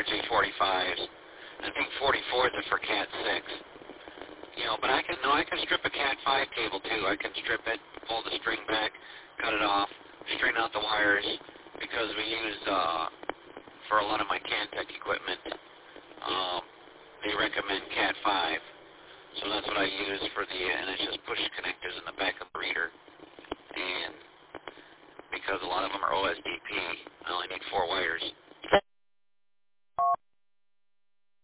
RJ45s. I think 44s are for Cat 6. You know, but I can strip a Cat 5 cable too. I can strip it, pull the string back, cut it off, straighten out the wires, because we use, for a lot of my Cantech equipment, they recommend Cat 5. So that's what I use for and it's just push connectors in the back of the reader. And because a lot of them are OSDP, I only need 4 wires.